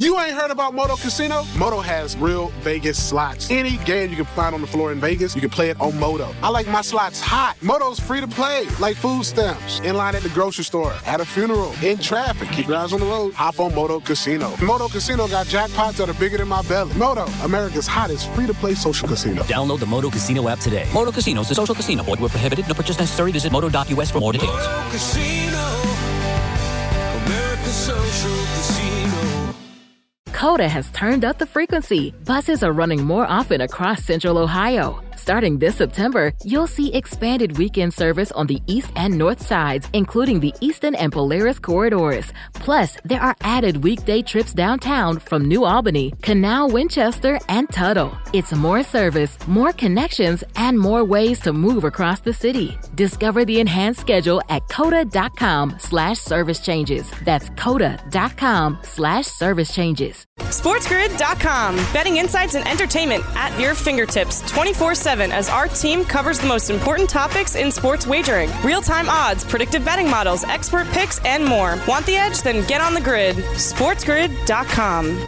You ain't heard about Moto Casino? Moto has real Vegas slots. Any game you can find on the floor in Vegas, you can play it on Moto. I like my slots hot. Moto's free to play, like food stamps, in line at the grocery store, at a funeral, in traffic. Keep your eyes on the road. Hop on Moto Casino. Moto Casino got jackpots that are bigger than my belly. Moto, America's hottest free-to-play social casino. Download the Moto Casino app today. Moto Casino is a social casino. Void where prohibited. No purchase necessary. Visit moto.us for more details. Moto Casino, America's social casino. Coda has turned up the frequency. Buses are running more often across Central Ohio. Starting this September, you'll see expanded weekend service on the east and north sides, including the Eastern and Polaris corridors. Plus, there are added weekday trips downtown from New Albany, Canal, Winchester, and Tuttle. It's more service, more connections, and more ways to move across the city. Discover the enhanced schedule at coda.com/service changes. That's coda.com/service changes. SportsGrid.com. Betting insights and entertainment at your fingertips 24/7 as our team covers the most important topics in sports wagering. Real-time odds, predictive betting models, expert picks, and more. Want the edge? Then get on the grid. SportsGrid.com.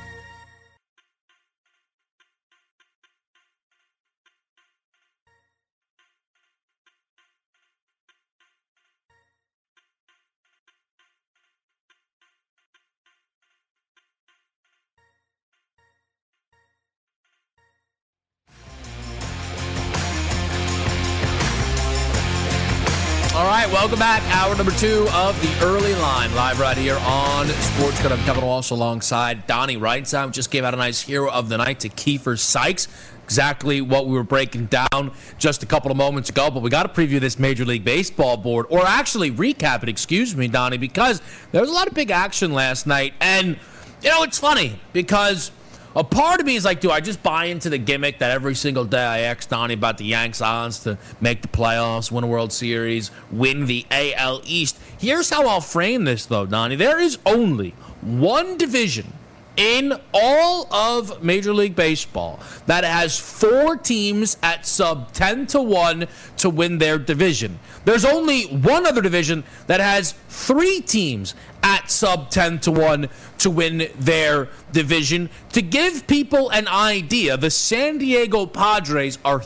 All right, welcome back. Hour number 2 of the early line, live right here on Sports Grid. I'm Kevin Walsh alongside Donnie Wrightside. Just gave out a nice hero of the night to Kiefer Sykes. Exactly what we were breaking down just a couple of moments ago, but we got to preview this Major League Baseball board, or actually recap it, excuse me, Donnie, because there was a lot of big action last night. And, you know, it's funny because a part of me is like, do I just buy into the gimmick that every single day I ask Donnie about the Yanks odds to make the playoffs, win a World Series, win the AL East? Here's how I'll frame this, though, Donnie. There is only one division in all of Major League Baseball that has 4 teams at sub 10-1 to win their division. There's only one other division that has 3 teams at sub 10-1 to win their division. To give people an idea, the San Diego Padres are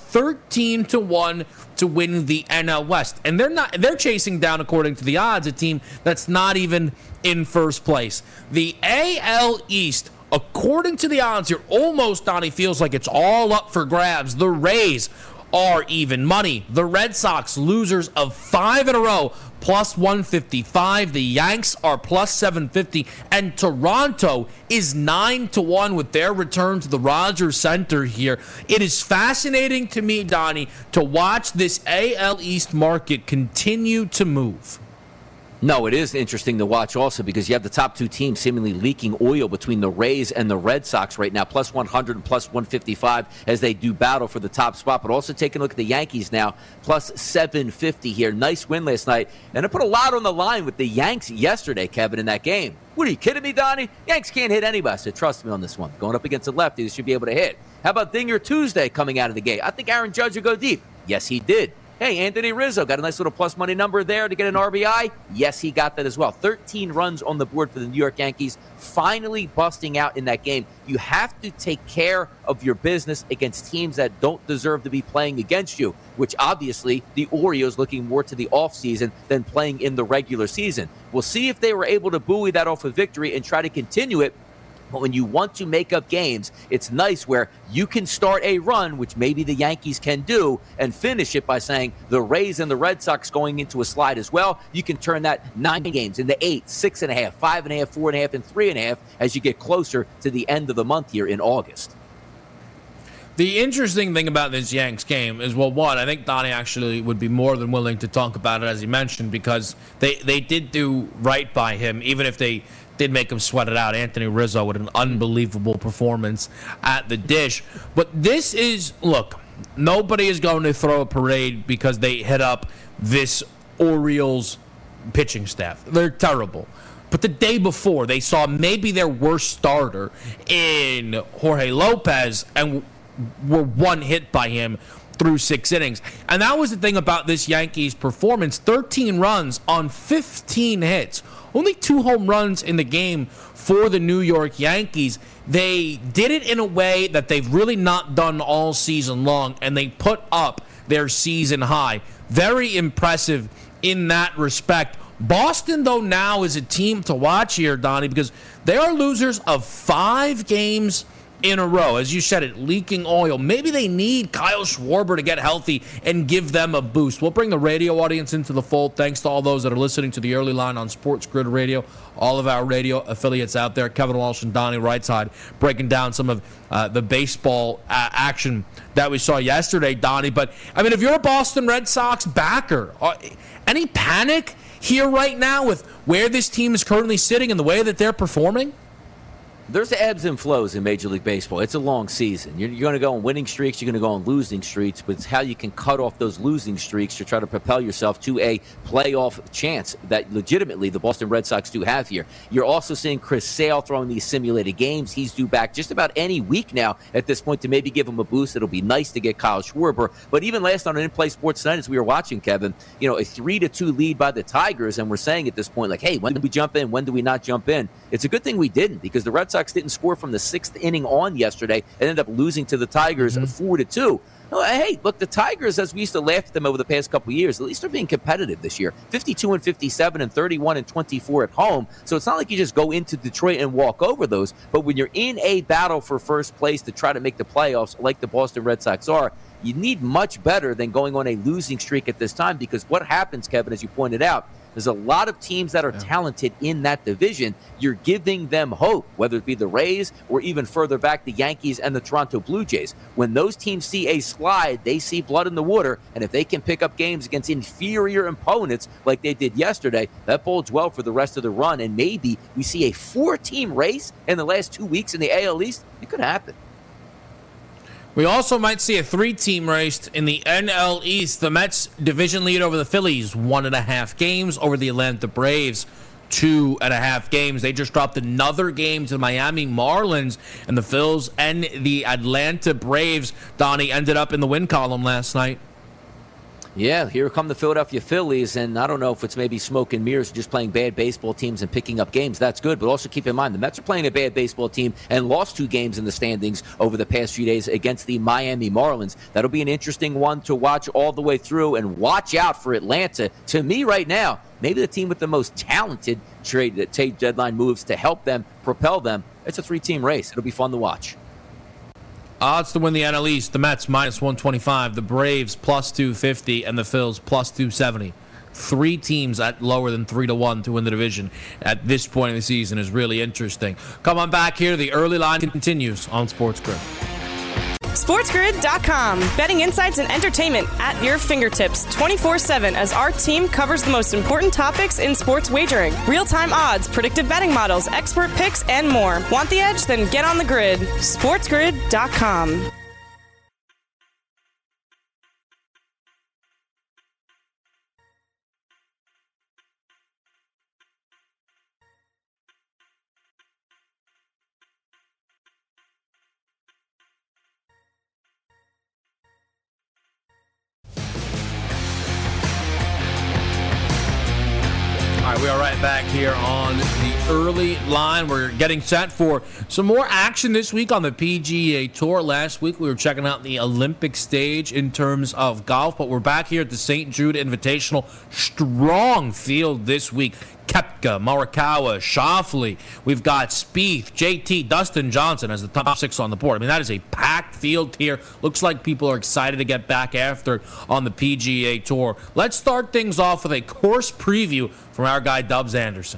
13-1 to win the NL West, and they're chasing down, according to the odds, a team that's not even in first place. The AL East, according to the odds here, almost, Donnie, feels like it's all up for grabs. The Rays are even money. The Red Sox, losers of 5 in a row, plus 155. The Yanks are plus 750. And Toronto is 9-1 with their return to the Rogers Center here. It is fascinating to me, Donnie, to watch this AL East market continue to move. No, it is interesting to watch also because you have the top 2 teams seemingly leaking oil between the Rays and the Red Sox right now, plus 100 and plus 155 as they do battle for the top spot. But also taking a look at the Yankees now, plus 750 here. Nice win last night. And I put a lot on the line with the Yanks yesterday, Kevin, in that game. What, are you kidding me, Donnie? Yanks can't hit anybody, so trust me on this one. Going up against the lefty, they should be able to hit. How about Dinger Tuesday coming out of the gate? I think Aaron Judge will go deep. Yes, he did. Hey, Anthony Rizzo got a nice little plus money number there to get an RBI. Yes, he got that as well. 13 runs on the board for the New York Yankees, finally busting out in that game. You have to take care of your business against teams that don't deserve to be playing against you, which obviously the Orioles looking more to the offseason than playing in the regular season. We'll see if they were able to buoy that off a victory and try to continue it. But when you want to make up games, it's nice where you can start a run, which maybe the Yankees can do, and finish it by saying the Rays and the Red Sox going into a slide as well. You can turn that 9 games into 8, 6.5, 5.5, 4.5, and 3.5 as you get closer to the end of the month here in August. The interesting thing about this Yanks game is, well, one, I think Donnie actually would be more than willing to talk about it, as he mentioned, because they did do right by him, even if they did make him sweat it out. Anthony Rizzo with an unbelievable performance at the dish. But this is, look, nobody is going to throw a parade because they hit up this Orioles pitching staff. They're terrible. But the day before, they saw maybe their worst starter in Jorge Lopez and were one hit by him. through 6 innings. And that was the thing about this Yankees performance. 13 runs on 15 hits. Only 2 home runs in the game for the New York Yankees. They did it in a way that they've really not done all season long, and they put up their season high. Very impressive in that respect. Boston, though, now is a team to watch here, Donnie, because they are losers of 5 games in a row. As you said, it leaking oil. Maybe they need Kyle Schwarber to get healthy and give them a boost. We'll bring the radio audience into the fold. Thanks to all those that are listening to the early line on Sports Grid Radio, all of our radio affiliates out there. Kevin Walsh and Donnie Rightside breaking down some of the baseball action that we saw yesterday, Donnie. But, I mean, if you're a Boston Red Sox backer, any panic here right now with where this team is currently sitting and the way that they're performing? There's ebbs and flows in Major League Baseball. It's a long season. You're going to go on winning streaks. You're going to go on losing streaks. But it's how you can cut off those losing streaks to try to propel yourself to a playoff chance that legitimately the Boston Red Sox do have here. You're also seeing Chris Sale throwing these simulated games. He's due back just about any week now at this point to maybe give him a boost. It'll be nice to get Kyle Schwarber. But even last on an In-Play Sports Tonight, as we were watching, Kevin, a 3-2 lead by the Tigers. And we're saying at this point, like, hey, when do we jump in? When do we not jump in? It's a good thing we didn't, because the Red Sox didn't score from the 6th inning on yesterday and ended up losing to the Tigers 4-2. Hey, look, the Tigers, as we used to laugh at them over the past couple of years, at least they're being competitive this year. 52-57 and 31-24 at home. So it's not like you just go into Detroit and walk over those. But when you're in a battle for first place to try to make the playoffs like the Boston Red Sox are, you need much better than going on a losing streak at this time, because what happens, Kevin, as you pointed out, there's a lot of teams that are talented in that division. You're giving them hope, whether it be the Rays or even further back the Yankees and the Toronto Blue Jays. When those teams see a slide, they see blood in the water, and if they can pick up games against inferior opponents like they did yesterday, that bodes well for the rest of the run, and maybe we see a 4-team race in the last 2 weeks in the AL East. It could happen. We also might see a 3-team race in the NL East. The Mets division lead over the Phillies, 1.5 games. Over the Atlanta Braves, 2.5 games. They just dropped another game to the Miami Marlins, and the Phils and the Atlanta Braves, Donnie, ended up in the win column last night. Yeah, here come the Philadelphia Phillies, and I don't know if it's maybe smoke and mirrors, just playing bad baseball teams and picking up games. That's good, but also keep in mind the Mets are playing a bad baseball team and lost 2 games in the standings over the past few days against the Miami Marlins. That'll be an interesting one to watch all the way through, and watch out for Atlanta. To me right now, maybe the team with the most talented trade deadline moves to help them, propel them. It's a 3-team race. It'll be fun to watch. Odds to win the NL East: the Mets -125, the Braves +250, and the Phils +270. 3 teams at lower than 3-1 to win the division at this point in the season is really interesting. Come on back here. The early line continues on Sports Grid. SportsGrid.com. Betting insights and entertainment at your fingertips 24/7 as our team covers the most important topics in sports wagering. Real-time odds, predictive betting models, expert picks, and more. Want the edge? Then get on the grid. SportsGrid.com. We are right back here on the early line. We're getting set for some more action this week on the PGA Tour. Last week we were checking out the Olympic stage in terms of golf, but we're back here at the St. Jude Invitational. Strong field this week. Koepka, Morikawa, Schauffele. We've got Spieth, JT, Dustin Johnson as the top 6 on the board. I mean, that is a packed field here. Looks like people are excited to get back after on the PGA Tour. Let's start things off with a course preview from our guy Dubs Anderson.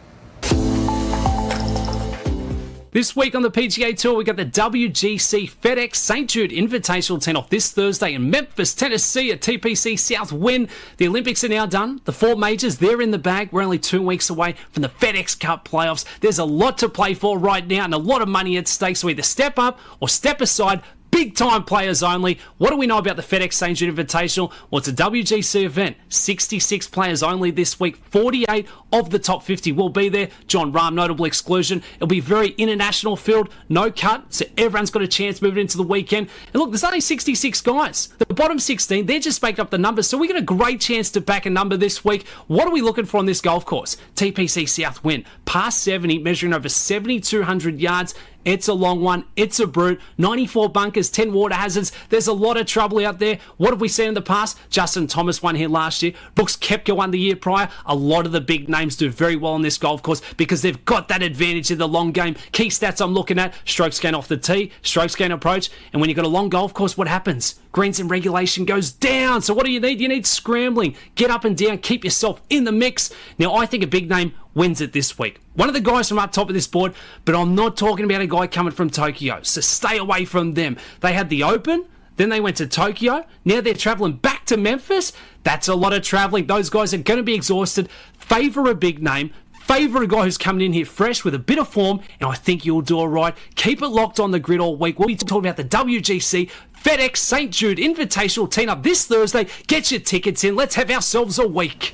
This week on the PGA Tour, we got the WGC FedEx St. Jude Invitational 10 off this Thursday in Memphis, Tennessee at TPC Southwind. The Olympics are now done. The 4 majors, they're in the bag. We're only 2 weeks away from the FedEx Cup playoffs. There's a lot to play for right now and a lot of money at stake, so either step up or step aside. big-time players only. What do we know about the FedEx St. Jude Invitational? Well, it's a WGC event. 66 players only this week. 48 of the top 50 will be there. John Rahm, notable exclusion. It'll be very international field, no cut, so everyone's got a chance moving into the weekend. And look, there's only 66 guys. The bottom 16, they're just making up the numbers, so we get a great chance to back a number this week. What are we looking for on this golf course? TPC South wind, past 70, measuring over 7,200 yards. It's a long one. It's a brute. 94 bunkers, 10 water hazards. There's a lot of trouble out there. What have we seen in the past? Justin Thomas won here last year. Brooks Koepka won the year prior. A lot of the big names do very well on this golf course because they've got that advantage in the long game. Key stats I'm looking at: strokes gain off the tee, strokes gain approach. And when you've got a long golf course, what happens? Greens and regulation goes down. So what do you need? You need scrambling. Get up and down. Keep yourself in the mix. Now, I think a big name wins it this week. One of the guys from up top of this board, but I'm not talking about a guy coming from Tokyo, so stay away from them. They had the Open, then they went to Tokyo, now they're traveling back to Memphis. That's a lot of traveling. Those guys are going to be exhausted. Favour a big name. Favour a guy who's coming in here fresh with a bit of form, and I think you'll do all right. Keep it locked on the grid all week. We'll be talking about the WGC FedEx St. Jude Invitational team up this Thursday. Get your tickets in. Let's have ourselves a week.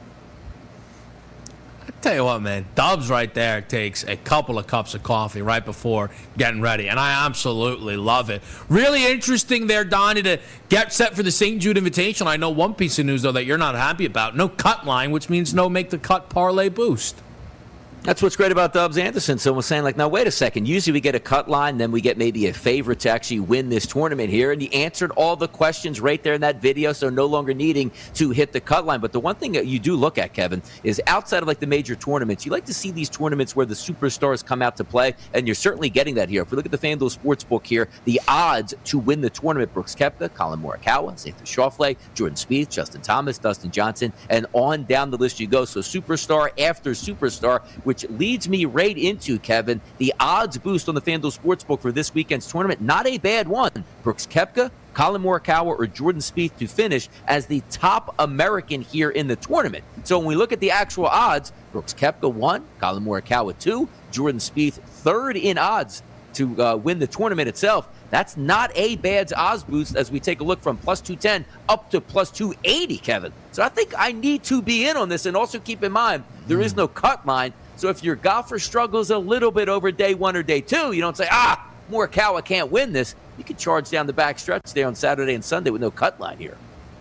Tell you what, man, Dubs right there takes a couple of cups of coffee right before getting ready, and I absolutely love it. Really interesting there, Donnie, to get set for the St. Jude Invitational. I know one piece of news, though, that you're not happy about. No cut line, which means no make the cut parlay boost. That's what's great about Dubs Anderson. Someone was saying, like, now, wait a second. Usually we get a cut line, then we get maybe a favorite to actually win this tournament here. And he answered all the questions right there in that video, so no longer needing to hit the cut line. But the one thing that you do look at, Kevin, is outside of, like, the major tournaments, you like to see these tournaments where the superstars come out to play, and you're certainly getting that here. If we look at the FanDuel Sportsbook here, the odds to win the tournament: Brooks Koepka, Colin Morikawa, Xander Schauffele, Jordan Spieth, Justin Thomas, Dustin Johnson, and on down the list you go. So superstar after superstar, which leads me right into, Kevin, the odds boost on the FanDuel Sportsbook for this weekend's tournament. Not a bad one. Brooks Koepka, Colin Morikawa, or Jordan Spieth to finish as the top American here in the tournament. So when we look at the actual odds, Brooks Koepka 1, Colin Morikawa 2, Jordan Spieth 3rd in odds to win the tournament itself. That's not a bad odds boost as we take a look from plus 210 up to plus 280, Kevin. So I think I need to be in on this, and also keep in mind there is no cut line. So if your golfer struggles a little bit over day one or day two, you don't say, Morikawa can't win this. You can charge down the back stretch there on Saturday and Sunday with no cut line here.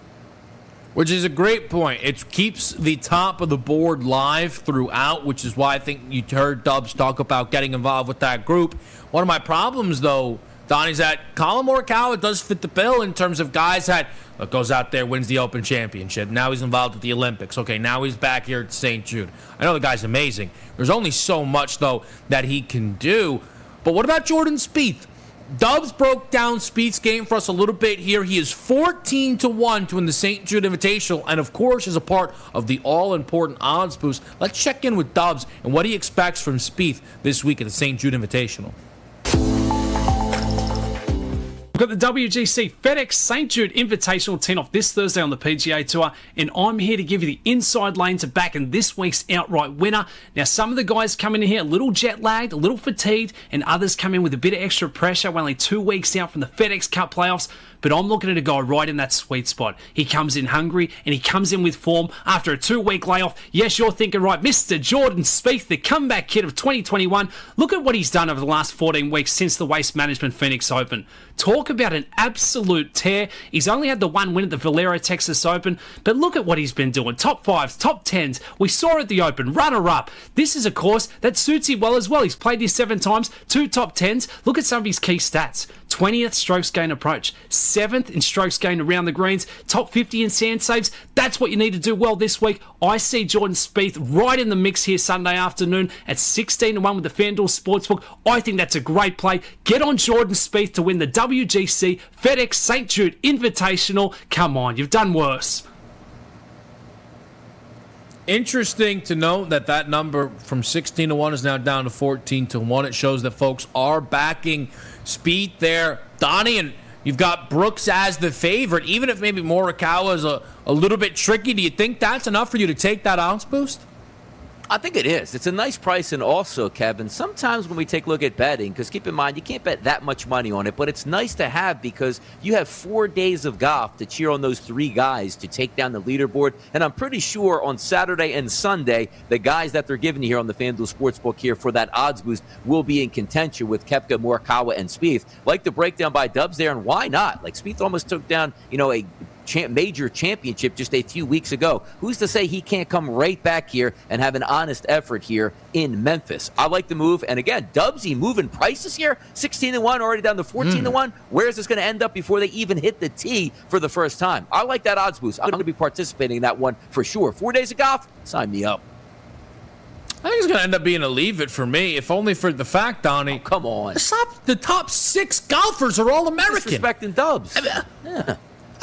Which is a great point. It keeps the top of the board live throughout, which is why I think you heard Dubs talk about getting involved with that group. One of my problems, though, Donnie, is that Colin Morikawa does fit the bill in terms of guys that goes out there, wins the Open Championship. Now he's involved with the Olympics. Okay, now he's back here at St. Jude. I know the guy's amazing. There's only so much, though, that he can do. But what about Jordan Spieth? Dubs broke down Spieth's game for us a little bit here. He is 14-1 to win the St. Jude Invitational, and of course is a part of the all-important odds boost. Let's check in with Dubs and what he expects from Spieth this week at the St. Jude Invitational. We've got the WGC FedEx St. Jude Invitational 10 off this Thursday on the PGA Tour, and I'm here to give you the inside lane to back in this week's outright winner. Now, some of the guys come in here a little jet-lagged, a little fatigued, and others come in with a bit of extra pressure. We're only 2 weeks out from the FedEx Cup playoffs, but I'm looking at a guy right in that sweet spot. He comes in hungry, and he comes in with form after a 2-week layoff. Yes, you're thinking right, Mr. Jordan Spieth, the comeback kid of 2021. Look at what he's done over the last 14 weeks since the Waste Management Phoenix Open. Talk about an absolute tear. He's only had the one win at the Valero Texas Open, but look at what he's been doing. Top 5s, top 10s. We saw at the Open, runner-up. This is a course that suits him well as well. He's played here 7 times, 2 top 10s. Look at some of his key stats. 20th strokes gain approach, 7th in strokes gain around the greens, top 50 in sand saves. That's what you need to do well this week. I see Jordan Spieth right in the mix here Sunday afternoon at 16-1 with the FanDuel Sportsbook. I think that's a great play. Get on Jordan Spieth to win the WGC FedEx St. Jude Invitational. Come on, you've done worse. Interesting to note that number from 16-1 is now down to 14-1. It shows that folks are backing Spieth there. Donnie, and you've got Brooks as the favorite. Even if maybe Morikawa is a little bit tricky, do you think that's enough for you to take that ounce boost? I think it is. It's a nice price. And also, Kevin, sometimes when we take a look at betting, because keep in mind, you can't bet that much money on it, but it's nice to have because you have 4 days of golf to cheer on those 3 guys to take down the leaderboard. And I'm pretty sure on Saturday and Sunday, the guys that they're giving you here on the FanDuel Sportsbook here for that odds boost will be in contention with Koepka, Morikawa, and Spieth. Like the breakdown by Dubs there, and why not? Like Spieth almost took down, a major championship just a few weeks ago. Who's to say he can't come right back here and have an honest effort here in Memphis? I like the move. And again, Dubsy moving prices here, 16-1, already down to 14-1. Where is this going to end up before they even hit the tee for the first time? I like that odds boost. I'm going to be participating in that one for sure. 4 days of golf, sign me up. I think it's going to end up being a leave it for me, if only for the fact, Donnie. Oh, come on. The top 6 golfers are all American. Disrespecting Dubs. Yeah.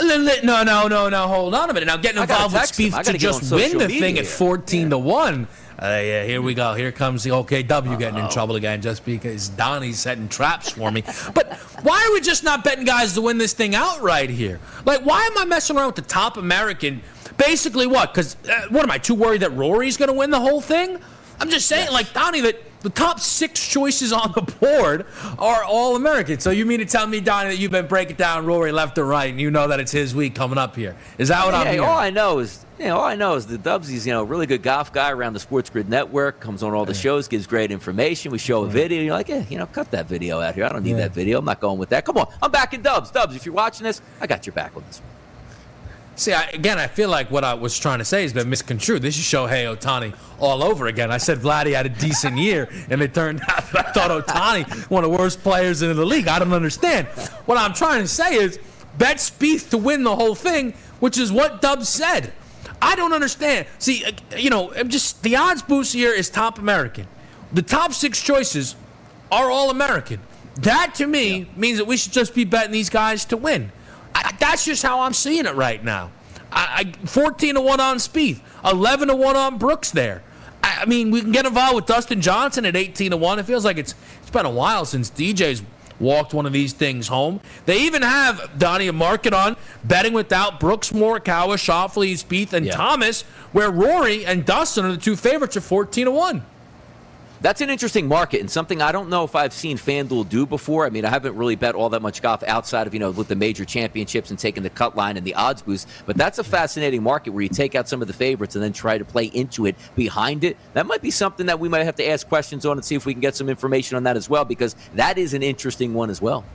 No, hold on a minute. Now, getting involved with Spieth to just win the thing at 14-1. Yeah, here we go. Here comes the OKW getting in trouble again just because Donnie's setting traps for me. But why are we just not betting guys to win this thing outright here? Like, why am I messing around with the top American? Basically what? Because what am I, too worried that Rory's going to win the whole thing? I'm just saying, like, Donnie, that the top 6 choices on the board are all American. So you mean to tell me, Donnie, that you've been breaking down Rory left or right, and you know that it's his week coming up here? Is that what I'm hearing? All I know is the Dubsy's, really good golf guy around the Sports Grid Network, comes on all the shows, gives great information. We show a video. You're like, cut that video out here. I don't need that video. I'm not going with that. Come on. I'm back in Dubs. Dubs, if you're watching this, I got your back on this one. See, I feel like what I was trying to say has been misconstrued. This is Shohei Ohtani all over again. I said Vladdy had a decent year, and it turned out I thought Ohtani, one of the worst players in the league. I don't understand. What I'm trying to say is bet Spieth to win the whole thing, which is what Dubs said. I don't understand. See, just the odds boost here is top American. The top 6 choices are all American. That, to me, means that we should just be betting these guys to win. That's just how I'm seeing it right now. 14-1 on Spieth, 11-1 on Brooks there. I mean, we can get involved with Dustin Johnson at 18-1. It feels like it's been a while since DJ's walked one of these things home. They even have, Donnie, a market on betting without Brooks, Morikawa, Schauffele, Spieth, and Thomas, where Rory and Dustin are the 2 favorites at 14-1. That's an interesting market and something I don't know if I've seen FanDuel do before. I mean, I haven't really bet all that much golf outside of, with the major championships and taking the cut line and the odds boost. But that's a fascinating market where you take out some of the favorites and then try to play into it behind it. That might be something that we might have to ask questions on and see if we can get some information on that as well, because that is an interesting one as well.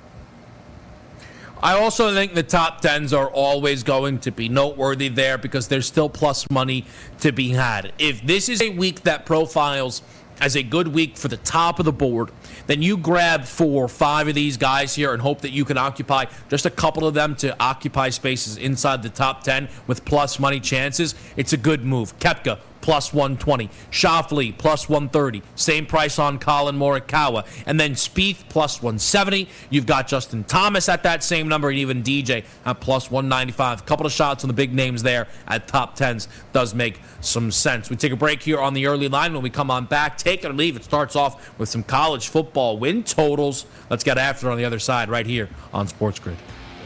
I also think the top 10s are always going to be noteworthy there because there's still plus money to be had. If this is a week that profiles as a good week for the top of the board, then you grab 4 or 5 of these guys here and hope that you can occupy just a couple of them to occupy spaces inside the top 10 with plus money chances. It's a good move. Koepka, plus 120. Schauffele, plus 130. Same price on Colin Morikawa. And then Spieth, plus 170. You've got Justin Thomas at that same number, and even DJ at plus 195. A couple of shots on the big names there at top 10s does make some sense. We take a break here on the early line. When we come on back, take it or leave. It starts off with some college football win totals. Let's get after it on the other side right here on Sports Grid.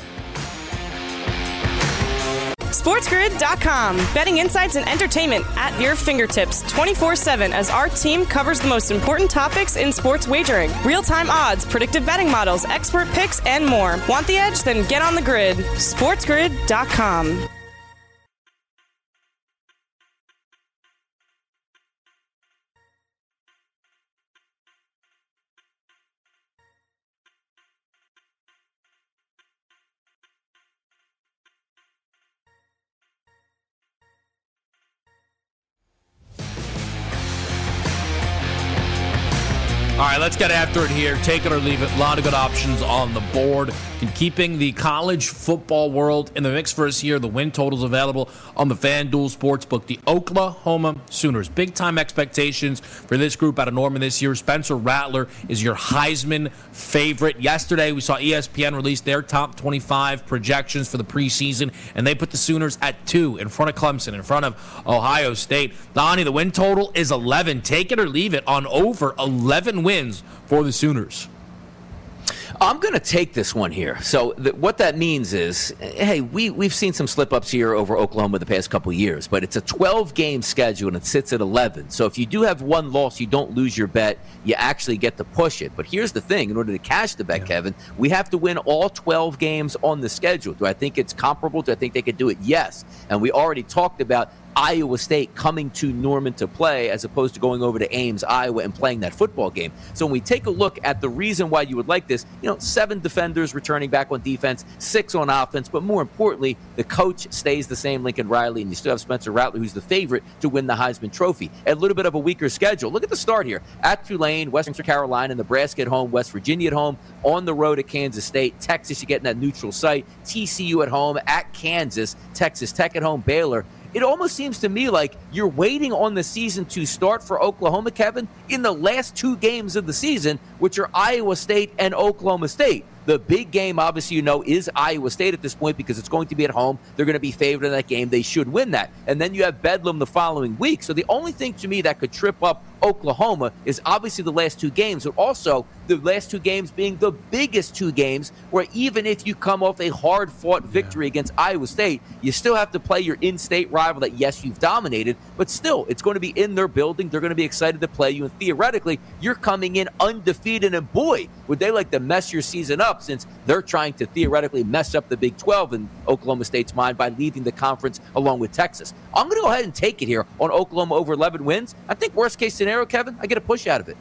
SportsGrid.com. Betting insights and entertainment at your fingertips 24/7 as our team covers the most important topics in sports wagering. Real-time odds, predictive betting models, expert picks, and more. Want the edge? Then get on the grid. SportsGrid.com. All right, let's get after it here. Take it or leave it. A lot of good options on the board. And keeping the college football world in the mix for us here, the win totals available on the FanDuel Sportsbook. The Oklahoma Sooners. Big-time expectations for this group out of Norman this year. Spencer Rattler is your Heisman favorite. Yesterday, we saw ESPN release their top 25 projections for the preseason, and they put the Sooners at 2 in front of Clemson, in front of Ohio State. Donnie, the win total is 11. Take it or leave it on over 11 wins for the Sooners. I'm going to take this one here. So what that means is, hey, we've seen some slip-ups here over Oklahoma the past couple of years, but it's a 12-game schedule and it sits at 11. So if you do have one loss, you don't lose your bet. You actually get to push it. But here's the thing. In order to cash the bet, Kevin, we have to win all 12 games on the schedule. Do I think it's comparable? Do I think they could do it? Yes. And we already talked about Iowa State coming to Norman to play as opposed to going over to Ames, Iowa, and playing that football game. So when we take a look at the reason why you would like this, 7 defenders returning back on defense, 6 on offense, but more importantly, the coach stays the same, Lincoln Riley, and you still have Spencer Rattler, who's the favorite to win the Heisman Trophy. A little bit of a weaker schedule. Look at the start here. At Tulane, Western Carolina, Nebraska at home, West Virginia at home, on the road at Kansas State, Texas, you get in that neutral site, TCU at home, at Kansas, Texas Tech at home, Baylor. It almost seems to me like you're waiting on the season to start for Oklahoma, Kevin, in the last 2 games of the season, which are Iowa State and Oklahoma State. The big game, obviously, is Iowa State at this point because it's going to be at home. They're going to be favored in that game. They should win that. And then you have Bedlam the following week. So the only thing to me that could trip up Oklahoma is obviously the last 2 games, but also the last 2 games being the biggest 2 games where even if you come off a hard-fought victory against Iowa State, you still have to play your in-state rival that, yes, you've dominated, but still, it's going to be in their building. They're going to be excited to play you, and theoretically, you're coming in undefeated, and boy, would they like to mess your season up since they're trying to theoretically mess up the Big 12 in Oklahoma State's mind by leaving the conference along with Texas. I'm going to go ahead and take it here on Oklahoma over 11 wins. I think worst-case scenario, Kevin, I get a push out of it.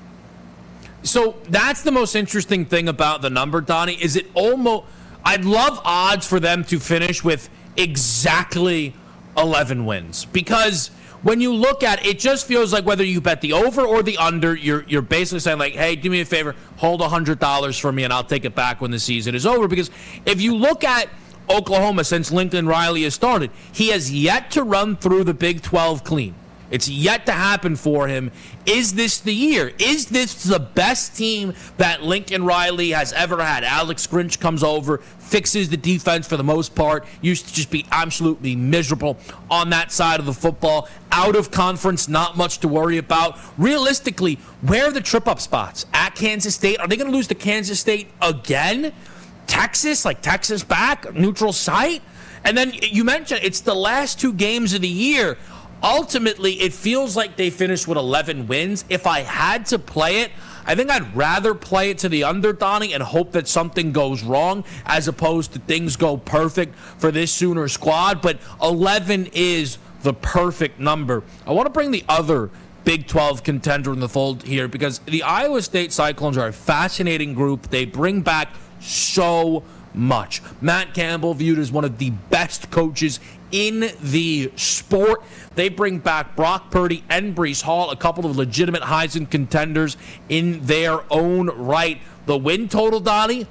So that's the most interesting thing about the number, Donnie, is it almost – I'd love odds for them to finish with exactly 11 wins because when you look at it, it just feels like whether you bet the over or the under, you're basically saying like, hey, do me a favor, hold $100 for me and I'll take it back when the season is over. Because if you look at Oklahoma since Lincoln Riley has started, he has yet to run through the Big 12 clean. It's yet to happen for him. Is this the year? Is this the best team that Lincoln Riley has ever had? Alex Grinch comes over, fixes the defense for the most part, used to just be absolutely miserable on that side of the football. Out of conference, not much to worry about. Realistically, where are the trip-up spots? At Kansas State? Are they going to lose to Kansas State again? Texas? Like Texas back? Neutral site? And then you mentioned it's the last 2 games of the year. Ultimately, it feels like they finished with 11 wins. If I had to play it, I think I'd rather play it to the under, Donnie, and hope that something goes wrong as opposed to things go perfect for this Sooner squad. But 11 is the perfect number. I want to bring the other Big 12 contender in the fold here because the Iowa State Cyclones are a fascinating group. They bring back so much. Matt Campbell viewed as one of the best coaches in the sport. They bring back Brock Purdy and Breece Hall, a couple of legitimate Heisman contenders in their own right. The win total, Donnie,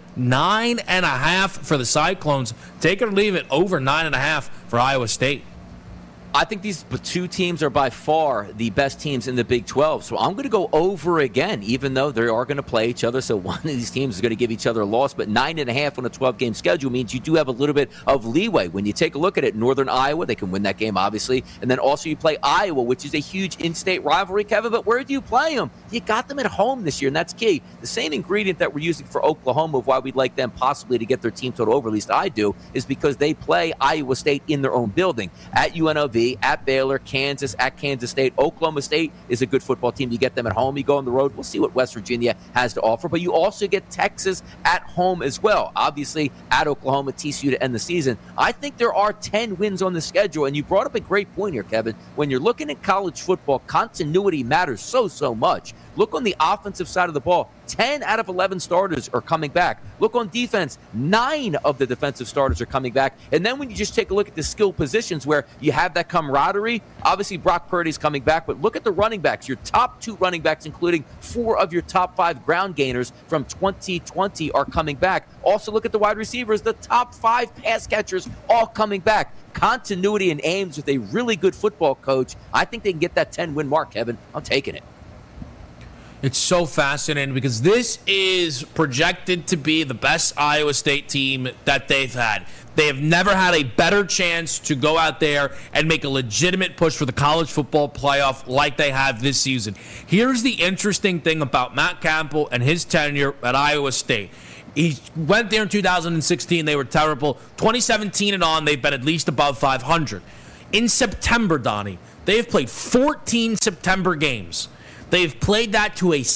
9.5 for the Cyclones. Take it or leave it, over 9.5 for Iowa State. I think these 2 teams are by far the best teams in the Big 12. So I'm going to go over again, even though they are going to play each other. So one of these teams is going to give each other a loss. But 9.5 on a 12-game schedule means you do have a little bit of leeway. When you take a look at it, Northern Iowa, they can win that game, obviously. And then also you play Iowa, which is a huge in-state rivalry, Kevin. But where do you play them? You got them at home this year, and that's key. The same ingredient that we're using for Oklahoma of why we'd like them possibly to get their team total over, at least I do, is because they play Iowa State in their own building. At UNLV, at Baylor, Kansas, at Kansas State. Oklahoma State is a good football team. You get them at home, you go on the road. We'll see what West Virginia has to offer. But you also get Texas at home as well. Obviously, at Oklahoma, TCU to end the season. I think there are 10 wins on the schedule. And you brought up a great point here, Kevin. When you're looking at college football, continuity matters so much. Look on the offensive side of the ball. 10 out of 11 starters are coming back. Look on defense. 9 of the defensive starters are coming back. And then when you just take a look at the skill positions where you have that camaraderie, obviously Brock Purdy's coming back, but look at the running backs. Your top 2 running backs, including 4 of your top 5 ground gainers from 2020 are coming back. Also look at the wide receivers. The top 5 pass catchers all coming back. Continuity and Ames with a really good football coach. I think they can get that 10-win mark, Kevin. I'm taking it. It's so fascinating because this is projected to be the best Iowa State team that they've had. They have never had a better chance to go out there and make a legitimate push for the college football playoff like they have this season. Here's the interesting thing about Matt Campbell and his tenure at Iowa State. He went there in 2016. They were terrible. 2017 and on, they've been at least above 500. In September, Donnie, they have played 14 September games. They've played that to a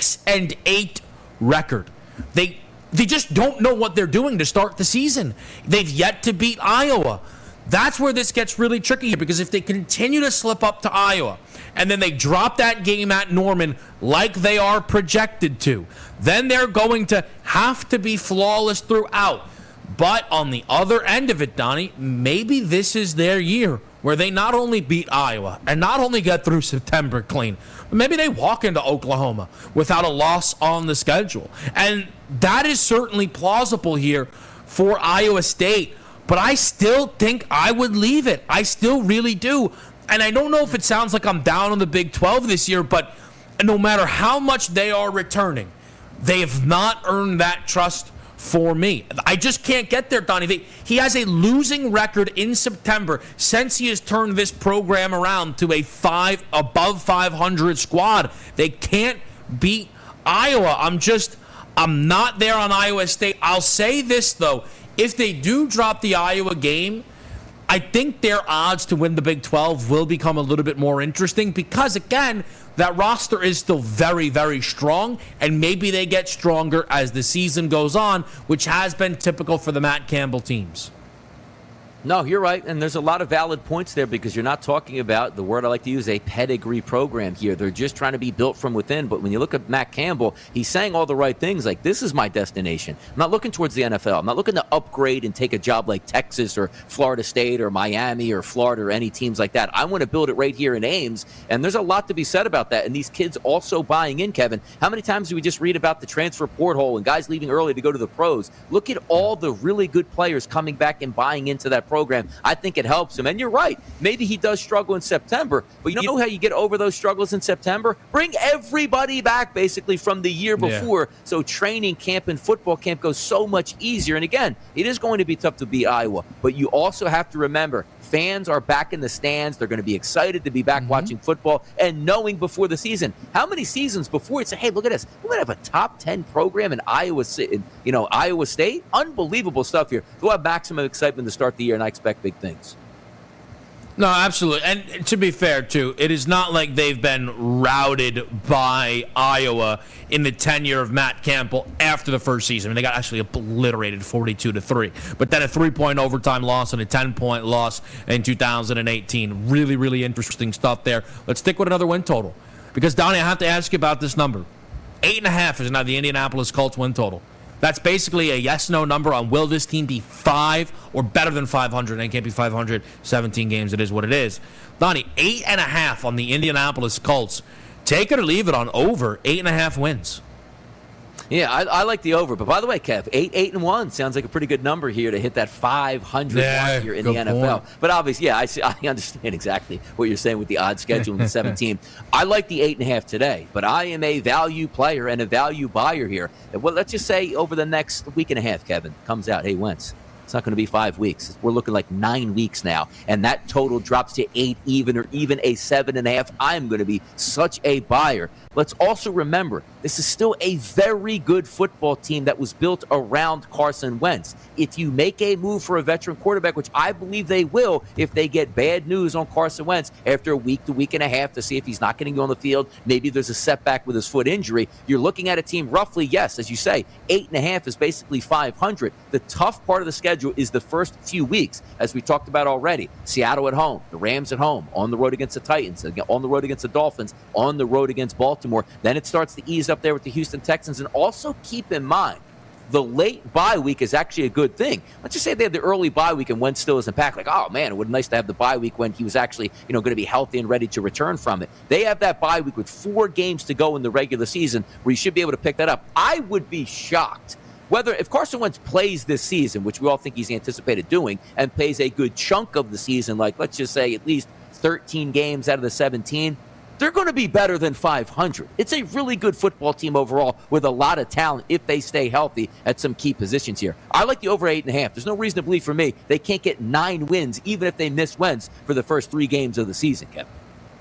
6-8 record. They just don't know what they're doing to start the season. They've yet to beat Iowa. That's where this gets really tricky here, because if they continue to slip up to Iowa and then they drop that game at Norman like they are projected to, then they're going to have to be flawless throughout. But on the other end of it, Donnie, maybe this is their year where they not only beat Iowa and not only get through September clean, but maybe they walk into Oklahoma without a loss on the schedule. And that is certainly plausible here for Iowa State. But I still think I would leave it. I still really do. And I don't know if it sounds like I'm down on the Big 12 this year, but no matter how much they are returning, they have not earned that trust for me. I just can't get there, Donnie. He has a losing record in September since he has turned this program around to a above 500 squad. They can't beat Iowa. I'm not there on Iowa State. I'll say this, though. If they do drop the Iowa game, I think their odds to win the Big 12 will become a little bit more interesting because, again, that roster is still very, very strong, and maybe they get stronger as the season goes on, which has been typical for the Matt Campbell teams. No, you're right, and there's a lot of valid points there because you're not talking about, the word I like to use, a pedigree program here. They're just trying to be built from within, but when you look at Matt Campbell, he's saying all the right things, like, this is my destination. I'm not looking towards the NFL. I'm not looking to upgrade and take a job like Texas or Florida State or Miami or Florida or any teams like that. I want to build it right here in Ames, and there's a lot to be said about that, and these kids also buying in, Kevin. How many times do we just read about the transfer porthole and guys leaving early to go to the pros? Look at all the really good players coming back and buying into that program. I think it helps him. And you're right. Maybe he does struggle in September. But you know how you get over those struggles in September? Bring everybody back basically from the year before. Yeah. So training camp and football camp goes so much easier. And again, it is going to be tough to beat Iowa. But you also have to remember, fans are back in the stands. They're going to be excited to be back watching football and knowing before the season. How many seasons before it's, hey, look at this. We're going to have a top 10 program in Iowa State. Unbelievable stuff here. We'll have maximum excitement to start the year, and I expect big things. No, absolutely. And to be fair, too, it is not like they've been routed by Iowa in the tenure of Matt Campbell after the first season. I mean, they got actually obliterated 42-3. But then a 3-point overtime loss and a 10-point loss in 2018. Really, really interesting stuff there. Let's stick with another win total. Because, Donnie, I have to ask you about this number. 8.5 is now the Indianapolis Colts win total. That's basically a yes-no number on will this team be 5 or better than 500. And it can't be 500. 17 games, it is what it is. Donnie, 8.5 on the Indianapolis Colts. Take it or leave it on over 8.5 wins. Yeah, I like the over. But by the way, Kev, 8-1 sounds like a pretty good number here to hit that 500 mark here in the NFL. Point. But obviously, I understand exactly what you're saying with the odd schedule in the 17. I like the 8.5 today, but I am a value player and a value buyer here. Well, let's just say over the next week and a half, Kevin, comes out, hey, Wentz, it's not going to be 5 weeks. We're looking like 9 weeks now, and that total drops to 8 even or even a 7.5. I'm going to be such a buyer. Let's also remember, this is still a very good football team that was built around Carson Wentz. If you make a move for a veteran quarterback, which I believe they will if they get bad news on Carson Wentz after a week to week and a half to see if he's not going to go on the field, maybe there's a setback with his foot injury, you're looking at a team roughly, yes, as you say, 8.5 is basically 500. The tough part of the schedule is the first few weeks, as we talked about already. Seattle at home, the Rams at home, on the road against the Titans, on the road against the Dolphins, on the road against Baltimore. Then it starts to ease up there with the Houston Texans. And also keep in mind, the late bye week is actually a good thing. Let's just say they had the early bye week and Wentz still isn't back. Like, oh, man, it would be nice to have the bye week when he was actually, going to be healthy and ready to return from it. They have that bye week with 4 games to go in the regular season where you should be able to pick that up. I would be shocked if Carson Wentz plays this season, which we all think he's anticipated doing, and plays a good chunk of the season, like let's just say at least 13 games out of the 17, they're going to be better than 500. It's a really good football team overall with a lot of talent if they stay healthy at some key positions here. I like the over 8.5. There's no reason to believe for me they can't get 9 wins even if they miss Wentz for the first 3 games of the season, Kevin.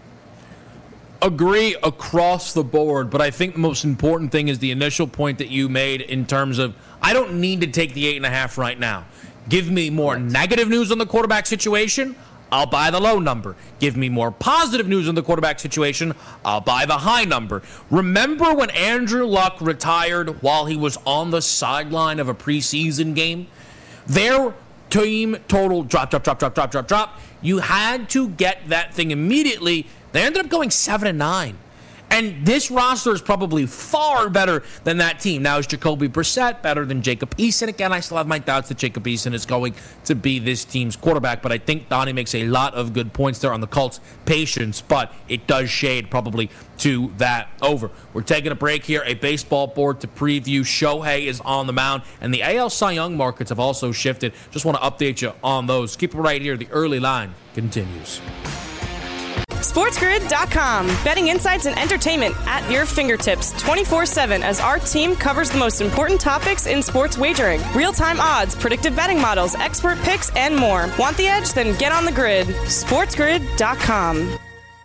Agree across the board, but I think the most important thing is the initial point that you made in terms of I don't need to take the 8.5 right now. Give me more negative news on the quarterback situation, I'll buy the low number. Give me more positive news on the quarterback situation, I'll buy the high number. Remember when Andrew Luck retired while he was on the sideline of a preseason game? Their team total drop. You had to get that thing immediately. They ended up going 7-9. And this roster is probably far better than that team. Now, is Jacoby Brissett better than Jacob Eason? Again, I still have my doubts that Jacob Eason is going to be this team's quarterback, but I think Donnie makes a lot of good points there on the Colts' patience, but it does shade probably to that over. We're taking a break here, a baseball board to preview. Shohei is on the mound, and the AL Cy Young markets have also shifted. Just want to update you on those. Keep it right here. The early line continues. SportsGrid.com. Betting insights and entertainment at your fingertips 24/7 as our team covers the most important topics in sports wagering. Real-time odds, predictive betting models, expert picks, and more. Want the edge? Then get on the grid. SportsGrid.com.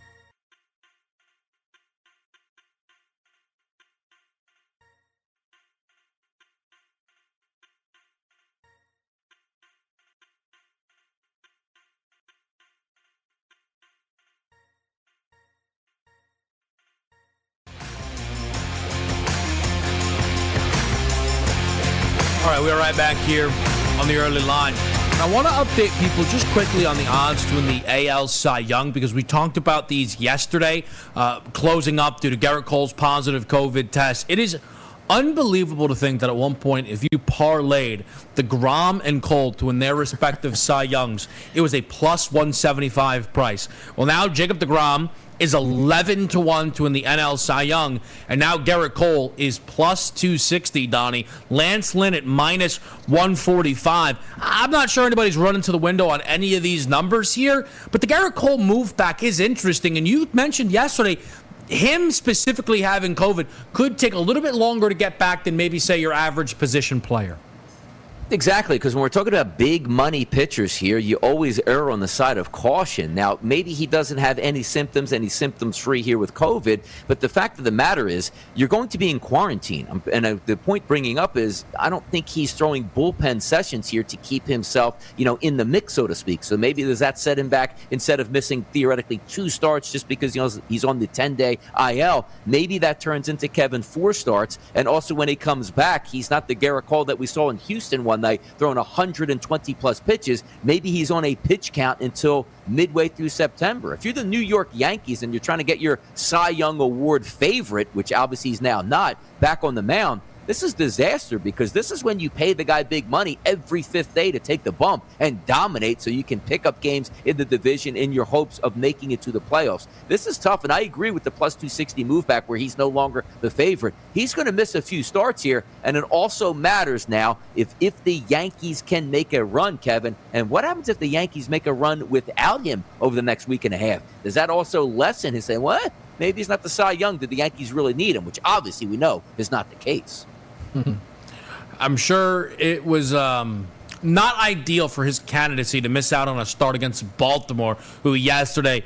All right, we are right back here on the early line. I want to update people just quickly on the odds to win the AL Cy Young because we talked about these yesterday, closing up due to Garrett Cole's positive COVID test. It is unbelievable to think that at one point, if you parlayed DeGrom and Cole to win their respective Cy Youngs, it was a plus 175 price. Well, now Jacob DeGrom is 11-1 to win the NL Cy Young, and now Garrett Cole is plus 260, Donnie. Lance Lynn at minus 145. I'm not sure anybody's running to the window on any of these numbers here, but the Garrett Cole move back is interesting, and you mentioned yesterday him specifically having COVID could take a little bit longer to get back than maybe, say, your average position player. Exactly, because when we're talking about big money pitchers here, you always err on the side of caution. Now, maybe he doesn't have any symptoms, and he's symptoms-free here with COVID, but the fact of the matter is you're going to be in quarantine. And the point bringing up is I don't think he's throwing bullpen sessions here to keep himself, in the mix, so to speak. So maybe does that set him back instead of missing theoretically 2 starts just because he's on the 10-day IL. Maybe that turns into Kevin 4 starts, and also when he comes back, he's not the Garrett Cole that we saw in Houston one night throwing 120-plus pitches. Maybe he's on a pitch count until midway through September. If you're the New York Yankees and you're trying to get your Cy Young Award favorite, which obviously he's now not, back on the mound, this is disaster because this is when you pay the guy big money every 5th day to take the bump and dominate so you can pick up games in the division in your hopes of making it to the playoffs. This is tough, and I agree with the plus 260 move back where he's no longer the favorite. He's going to miss a few starts here, and it also matters now if the Yankees can make a run, Kevin, and what happens if the Yankees make a run without him over the next week and a half? Does that also lessen his saying, what? Maybe he's not the Cy Young. Did the Yankees really need him? Which obviously we know is not the case. I'm sure it was not ideal for his candidacy to miss out on a start against Baltimore, who yesterday,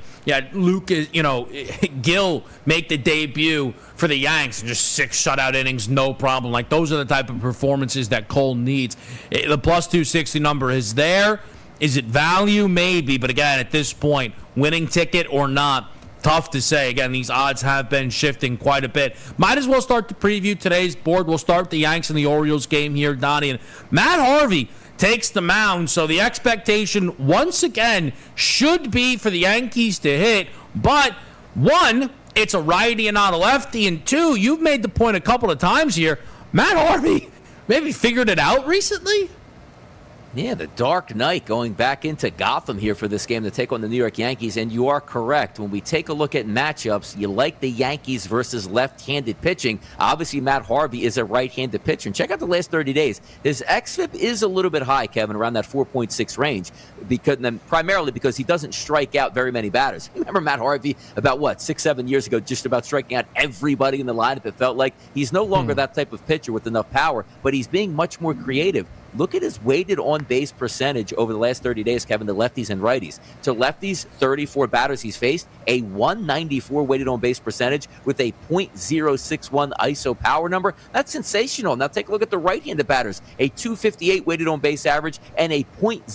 Gil make the debut for the Yanks, just 6 shutout innings, no problem. Like, those are the type of performances that Cole needs. The plus 260 number is there. Is it value? Maybe. But again, at this point, winning ticket or not, tough to say. Again, these odds have been shifting quite a bit. Might as well start to preview today's board. We'll start the Yanks and the Orioles game here, Donnie. And Matt Harvey takes the mound, so the expectation once again should be for the Yankees to hit. But 1, it's a righty and not a lefty. And 2, you've made the point a couple of times here, Matt Harvey maybe figured it out recently? Yeah, the Dark Knight going back into Gotham here for this game to take on the New York Yankees. And you are correct. When we take a look at matchups, you like the Yankees versus left-handed pitching. Obviously, Matt Harvey is a right-handed pitcher. And check out the last 30 days. His xFIP is a little bit high, Kevin, around that 4.6 range, primarily because he doesn't strike out very many batters. Remember Matt Harvey about, 6-7 years ago, just about striking out everybody in the lineup? It felt like he's no longer that type of pitcher with enough power, but he's being much more creative. Look at his weighted on-base percentage over the last 30 days, Kevin, to lefties and righties. To lefties, 34 batters he's faced, a 194 weighted on-base percentage with a .061 ISO power number. That's sensational. Now take a look at the right-handed batters, a 258 weighted on-base average and a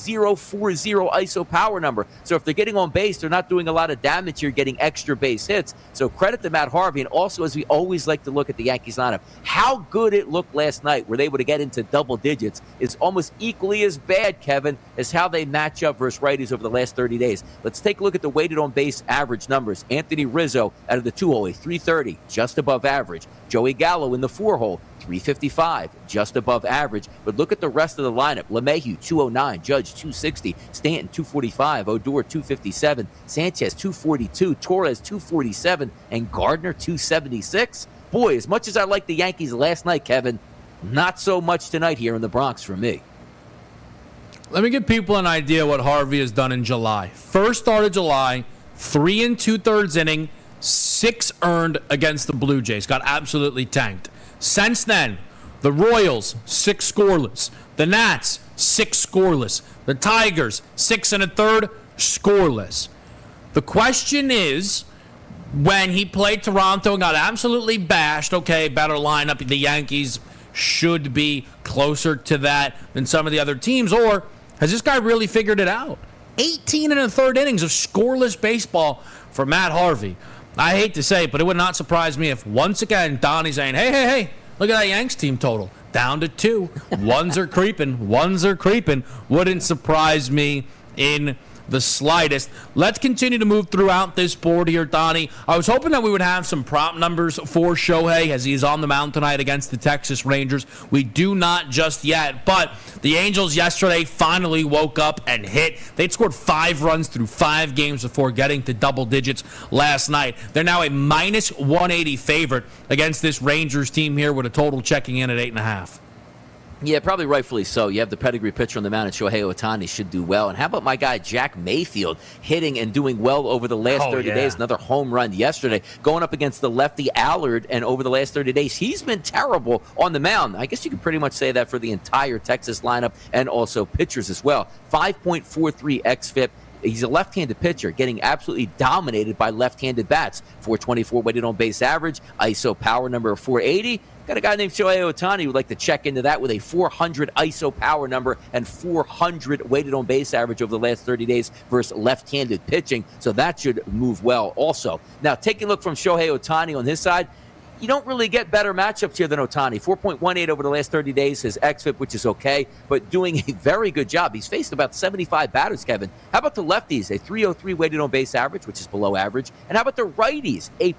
.040 ISO power number. So if they're getting on base, they're not doing a lot of damage here, getting extra base hits. So credit to Matt Harvey. And also, as we always like to look at the Yankees lineup, how good it looked last night. Were they able to get into double digits? Is almost equally as bad, Kevin, as how they match up versus righties over the last 30 days. Let's take a look at the weighted on base average numbers. Anthony Rizzo out of the 2-hole, a 330, just above average. Joey Gallo in the 4-hole, 355, just above average. But look at the rest of the lineup. LeMahieu, 209, Judge, 260, Stanton, 245, Odor, 257, Sanchez, 242, Torres, 247, and Gardner, 276. Boy, as much as I like the Yankees last night, Kevin, not so much tonight here in the Bronx for me. Let me give people an idea what Harvey has done in July. First start of July, 3 2/3 inning, 6 earned against the Blue Jays. Got absolutely tanked. Since then, the Royals, 6 scoreless. The Nats, 6 scoreless. The Tigers, 6 1/3 scoreless. The question is, when he played Toronto and got absolutely bashed, okay, better lineup, the Yankees should be closer to that than some of the other teams, or has this guy really figured it out? 18 1/3 innings of scoreless baseball for Matt Harvey. I hate to say it, but it would not surprise me if once again Donnie's saying, hey, look at that Yanks team total. Down to 2. Ones are creeping. Wouldn't surprise me in the slightest. Let's continue to move throughout this board here, Donnie. I was hoping that we would have some prop numbers for Shohei as he's on the mound tonight against the Texas Rangers. We do not just yet, but the Angels yesterday finally woke up and hit. They'd scored 5 runs through 5 games before getting to double digits last night. They're now a minus 180 favorite against this Rangers team here with a total checking in at 8.5. Yeah, probably rightfully so. You have the pedigree pitcher on the mound, and Shohei Ohtani should do well. And how about my guy Jack Mayfield hitting and doing well over the last 30 days? Another home run yesterday, going up against the lefty Allard, and over the last 30 days, he's been terrible on the mound. I guess you could pretty much say that for the entire Texas lineup and also pitchers as well. 5.43 xFIP. He's a left-handed pitcher, getting absolutely dominated by left-handed bats. 424 weighted on base average, ISO power number of 480. Got a guy named Shohei Ohtani who'd like to check into that with a 400 ISO power number and 400 weighted on base average over the last 30 days versus left-handed pitching. So that should move well also. Now, taking a look from Shohei Ohtani on his side, you don't really get better matchups here than Ohtani. 4.18 over the last 30 days, his xFIP, which is okay, but doing a very good job. He's faced about 75 batters, Kevin. How about the lefties? A 303 weighted on base average, which is below average. And how about the righties? A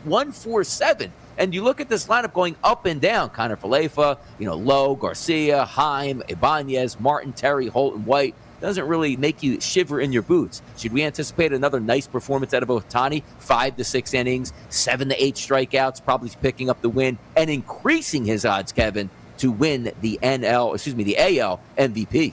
.147. And you look at this lineup going up and down. Connor Falefa, Lowe, Garcia, Heim, Ibanez, Martin, Terry, Holt, and White. Doesn't really make you shiver in your boots. Should we anticipate another nice performance out of Ohtani? 5 to 6 innings, 7 to 8 strikeouts, probably picking up the win and increasing his odds, Kevin, to win the AL MVP.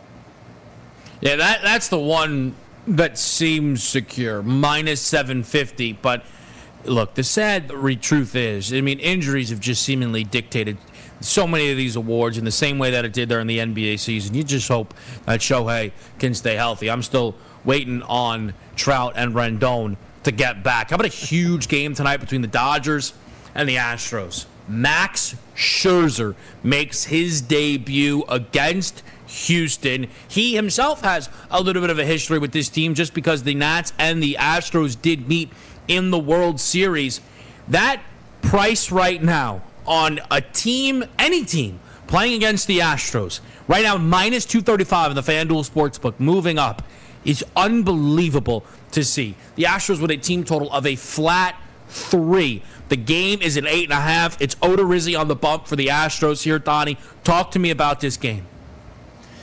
Yeah, that's the one that seems secure, minus 750. But look, the sad truth is, injuries have just seemingly dictated so many of these awards in the same way that it did during the NBA season. You just hope that Shohei can stay healthy. I'm still waiting on Trout and Rendon to get back. How about a huge game tonight between the Dodgers and the Astros? Max Scherzer makes his debut against Houston. He himself has a little bit of a history with this team just because the Nats and the Astros did meet in the World Series. That price right now on a team, any team, playing against the Astros, right now minus 235 in the FanDuel Sportsbook, moving up, is unbelievable to see. The Astros with a team total of a flat 3. The game is an 8.5. It's Odorizzi on the bump for the Astros here, Donnie. Talk to me about this game.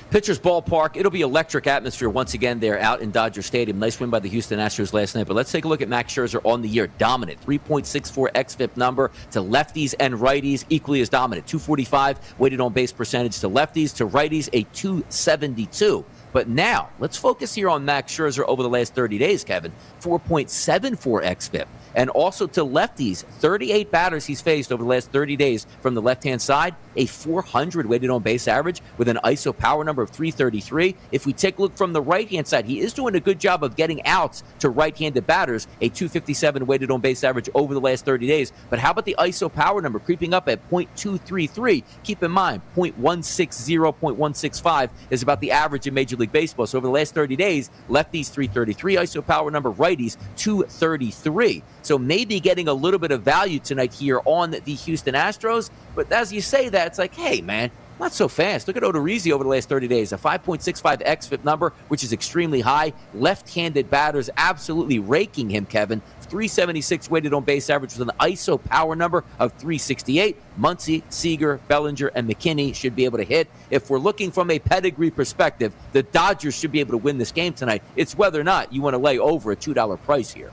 Pitchers Ballpark, it'll be electric atmosphere once again there out in Dodger Stadium. Nice win by the Houston Astros last night. But let's take a look at Max Scherzer on the year. Dominant. 3.64 xFIP number to lefties and righties, equally as dominant. 245 weighted on base percentage to lefties, to righties, a 272. But now, let's focus here on Max Scherzer over the last 30 days, Kevin. 4.74 xFIP. And also to lefties, 38 batters he's faced over the last 30 days from the left-hand side, a 400 weighted on base average with an ISO power number of 333. If we take a look from the right-hand side, he is doing a good job of getting outs to right-handed batters, a 257 weighted on base average over the last 30 days. But how about the ISO power number creeping up at .233? Keep in mind, .160, .165 is about the average in Major League Baseball. So over the last 30 days, lefties 333, ISO power number, righties 233. So maybe getting a little bit of value tonight here on the Houston Astros. But as you say that, it's like, hey, man, not so fast. Look at Odorizzi over the last 30 days, a 5.65 xFIP number, which is extremely high. Left-handed batters absolutely raking him, Kevin. 376 weighted on base average with an ISO power number of 368. Muncy, Seager, Bellinger, and McKinney should be able to hit. If we're looking from a pedigree perspective, the Dodgers should be able to win this game tonight. It's whether or not you want to lay over a $2 price here.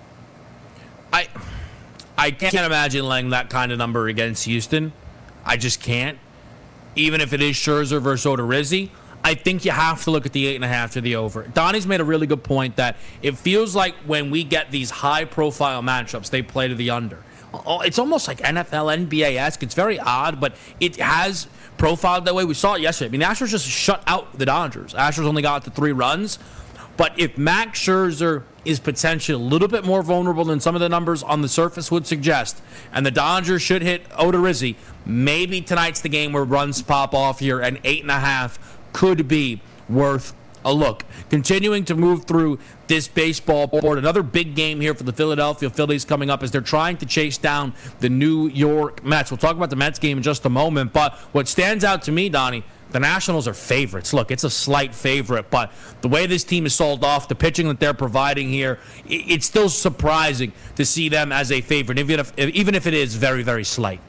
I can't imagine laying that kind of number against Houston. I just can't. Even if it is Scherzer versus Odorizzi, I think you have to look at the 8.5 to the over. Donnie's made a really good point that it feels like when we get these high-profile matchups, they play to the under. It's almost like NFL, NBA-esque. It's very odd, but it has profiled that way. We saw it yesterday. I mean, the Astros just shut out the Dodgers. Astros only got to 3 runs. But if Max Scherzer is potentially a little bit more vulnerable than some of the numbers on the surface would suggest, and the Dodgers should hit Odorizzi, maybe tonight's the game where runs pop off here, and 8.5 could be worth a look. Continuing to move through this baseball board, another big game here for the Philadelphia Phillies coming up as they're trying to chase down the New York Mets. We'll talk about the Mets game in just a moment, but what stands out to me, Donnie, the Nationals are favorites. Look, it's a slight favorite, but the way this team is sold off, the pitching that they're providing here, it's still surprising to see them as a favorite, even if it is very, very slight.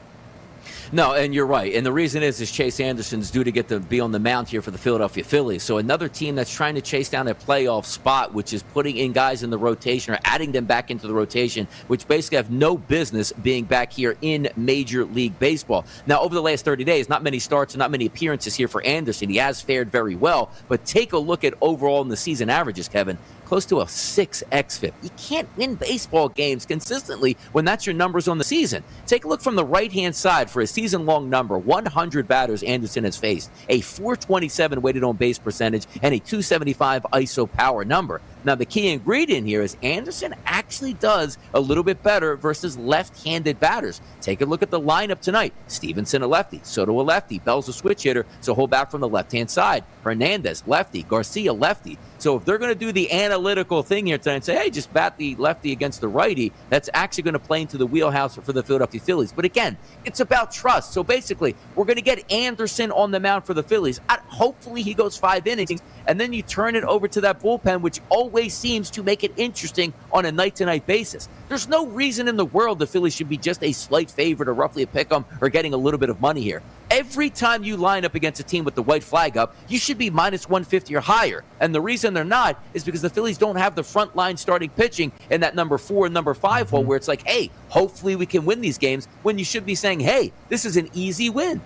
No, and you're right. And the reason is Chase Anderson's due to get to be on the mound here for the Philadelphia Phillies. So another team that's trying to chase down a playoff spot, which is putting in guys in the rotation or adding them back into the rotation, which basically have no business being back here in Major League Baseball. Now, over the last 30 days, not many starts and not many appearances here for Anderson. He has fared very well. But take a look at overall in the season averages, Kevin. Close to a 6 xFIP. You can't win baseball games consistently when that's your numbers on the season. Take a look from the right-hand side for a season-long number. 100 batters Anderson has faced, a 427 weighted on base percentage, and a 275 ISO power number. Now, the key ingredient here is Anderson actually does a little bit better versus left-handed batters. Take a look at the lineup tonight. Stevenson, a lefty. Soto, a lefty. Bell's a switch hitter, so hold back from the left-hand side. Hernandez, lefty. Garcia, lefty. So if they're going to do the analytical thing here tonight and say, hey, just bat the lefty against the righty, that's actually going to play into the wheelhouse for the Philadelphia Phillies. But again, it's about trust. So basically, we're going to get Anderson on the mound for the Phillies. Hopefully he goes 5 innings, and then you turn it over to that bullpen, which always seems to make it interesting on a night-to-night basis. There's no reason in the world the Phillies should be just a slight favorite or roughly a pick-em or getting a little bit of money here. Every time you line up against a team with the white flag up, you should be minus 150 or higher. And the reason they're not is because the Phillies don't have the front line starting pitching in that number 4 and number 5 hole where it's like, hey, hopefully we can win these games, when you should be saying, hey, this is an easy win.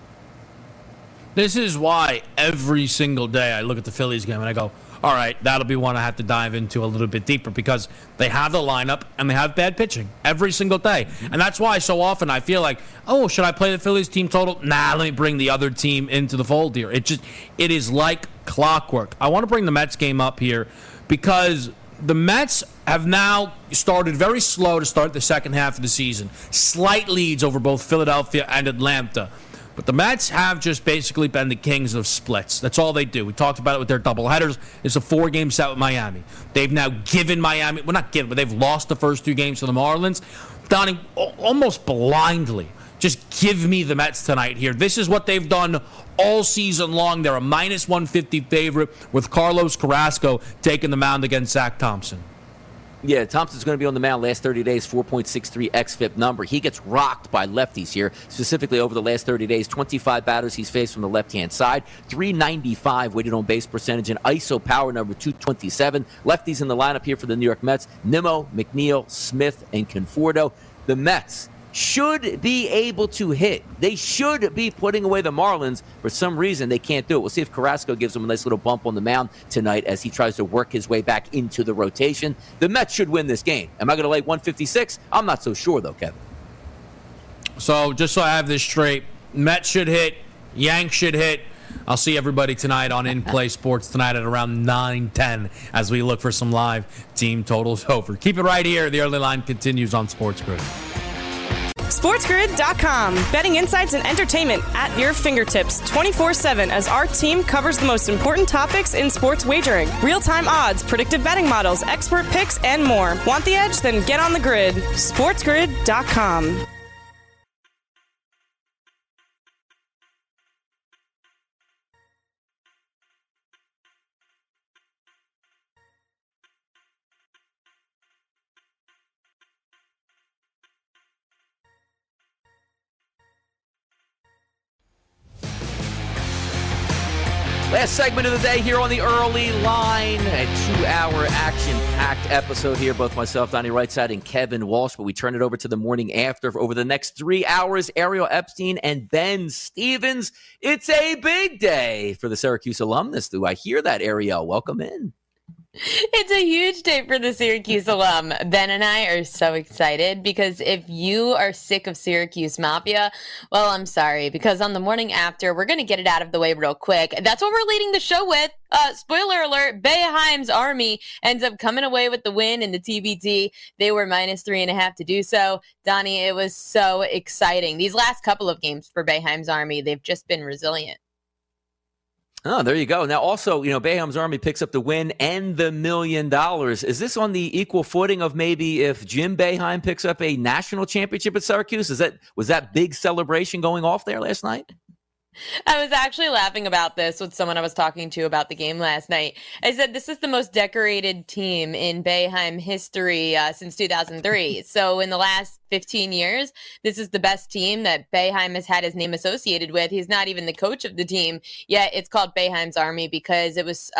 This is why every single day I look at the Phillies game and I go, all right, that'll be one I have to dive into a little bit deeper because they have the lineup and they have bad pitching every single day. And that's why so often I feel like, oh, should I play the Phillies team total? Nah, let me bring the other team into the fold here. It is like clockwork. I want to bring the Mets game up here because the Mets have now started very slow to start the second half of the season. Slight leads over both Philadelphia and Atlanta. But the Mets have just basically been the kings of splits. That's all they do. We talked about it with their doubleheaders. It's a 4-game set with Miami. They've now given Miami, well, not given, but they've lost the first 2 games to the Marlins. Donnie, almost blindly, just give me the Mets tonight here. This is what they've done all season long. They're a minus 150 favorite with Carlos Carrasco taking the mound against Zach Thompson. Yeah, Thompson's going to be on the mound last 30 days, 4.63 xFIP number. He gets rocked by lefties here, specifically over the last 30 days. 25 batters he's faced from the left-hand side, 395 weighted on base percentage, and ISO power number 227. Lefties in the lineup here for the New York Mets, Nimmo, McNeil, Smith, and Conforto. The Mets should be able to hit. They should be putting away the Marlins. For some reason, they can't do it. We'll see if Carrasco gives them a nice little bump on the mound tonight as he tries to work his way back into the rotation. The Mets should win this game. Am I going to lay 156? I'm not so sure, though, Kevin. So just so I have this straight, Mets should hit, Yanks should hit. I'll see everybody tonight on In Play Sports tonight at around 9:10 as we look for some live team totals over. Keep it right here. The early line continues on Sports Grid. SportsGrid.com. Betting insights and entertainment at your fingertips 24/7 as our team covers the most important topics in sports wagering. Real-time odds, predictive betting models, expert picks, and more. Want the edge? Then get on the grid. SportsGrid.com. Last segment of the day here on the Early Line, a 2-hour action-packed episode here. Both myself, Donnie Rightside, and Kevin Walsh, but we turn it over to the morning after. For over the next 3 hours, Ariel Epstein and Ben Stevens. It's a big day for the Syracuse alumnus. Do I hear that, Ariel? Welcome in. It's a huge day for the Syracuse alum. Ben and I are so excited because if you are sick of Syracuse Mafia, well, I'm sorry, because on the morning after, we're going to get it out of the way real quick. That's what we're leading the show with. Spoiler alert, Boeheim's Army ends up coming away with the win in the TBT. They were -3.5 to do so. Donnie, it was so exciting. These last couple of games for Boeheim's Army, they've just been resilient. Oh, there you go. Now, also, Boeheim's Army picks up the win and the $1 million. Is this on the equal footing of maybe if Jim Boeheim picks up a national championship at Syracuse? Was that big celebration going off there last night? I was actually laughing about this with someone I was talking to about the game last night. I said, this is the most decorated team in Boeheim history since 2003. So in the last 15 years, this is the best team that Boeheim has had his name associated with. He's not even the coach of the team, yet it's called Boeheim's Army because it was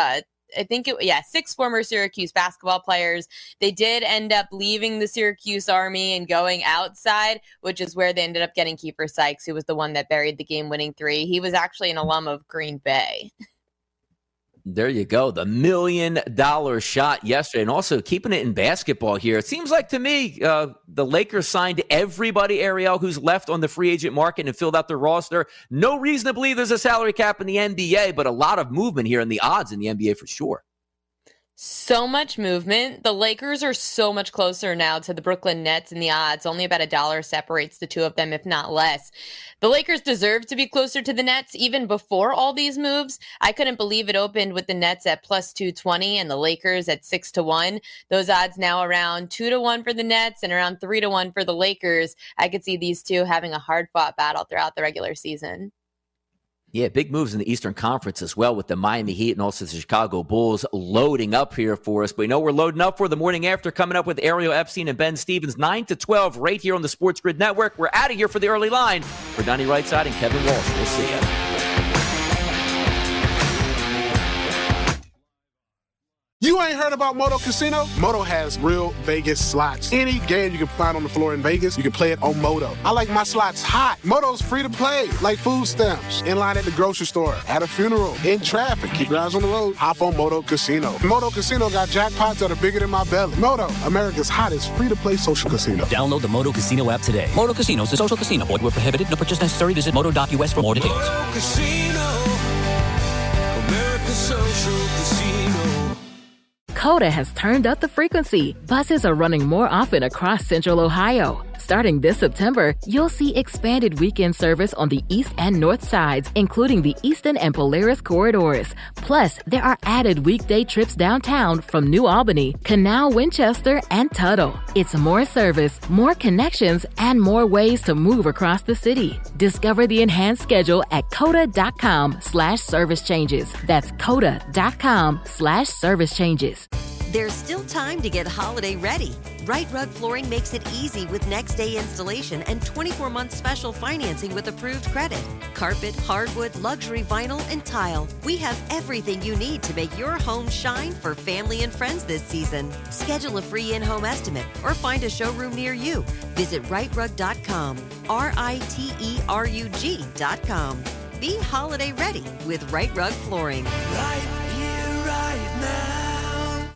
6 former Syracuse basketball players. They did end up leaving the Syracuse Army and going outside, which is where they ended up getting Kiefer Sykes, who was the one that buried the game-winning three. He was actually an alum of Green Bay. There you go. The $1 million shot yesterday. And also keeping it in basketball here. It seems like to me the Lakers signed everybody, Ariel, who's left on the free agent market and filled out their roster. No reason to believe there's a salary cap in the NBA, but a lot of movement here in the odds in the NBA for sure. So much movement. The Lakers are so much closer now to the Brooklyn Nets in the odds. Only about $1 separates the two of them, if not less. The Lakers deserve to be closer to the Nets even before all these moves. I couldn't believe it opened with the Nets at +220 and the Lakers at 6-1. Those odds now around 2-1 for the Nets and around 3-1 for the Lakers. I could see these two having a hard-fought battle throughout the regular season. Yeah, big moves in the Eastern Conference as well with the Miami Heat and also the Chicago Bulls loading up here for us. But we know we're loading up for the morning after, coming up with Ariel Epstein and Ben Stevens, 9 to 12 right here on the Sports Grid Network. We're out of here for the early line. For Donnie Rightside and Kevin Walsh, we'll see you. You ain't heard about Moto Casino? Moto has real Vegas slots. Any game you can find on the floor in Vegas, you can play it on Moto. I like my slots hot. Moto's free to play, like food stamps. In line at the grocery store, at a funeral, in traffic. Keep your eyes on the road. Hop on Moto Casino. Moto Casino got jackpots that are bigger than my belly. Moto, America's hottest free-to-play social casino. Download the Moto Casino app today. Moto Casino is a social casino. Void where prohibited. No purchase necessary. Visit Moto.us for more details. Moto Casino, America's social casino. Coda has turned up the frequency. Buses are running more often across Central Ohio. Starting this September, you'll see expanded weekend service on the east and north sides, including the Eastern and Polaris corridors. Plus, there are added weekday trips downtown from New Albany, Canal, Winchester, and Tuttle. It's more service, more connections, and more ways to move across the city. Discover the enhanced schedule at coda.com/service changes. That's coda.com/service changes. There's still time to get holiday ready. Right Rug Flooring makes it easy with next-day installation and 24-month special financing with approved credit. Carpet, hardwood, luxury vinyl, and tile. We have everything you need to make your home shine for family and friends this season. Schedule a free in-home estimate or find a showroom near you. Visit rightrug.com, RITERUG.com. Be holiday ready with Right Rug Flooring. Right here, right now.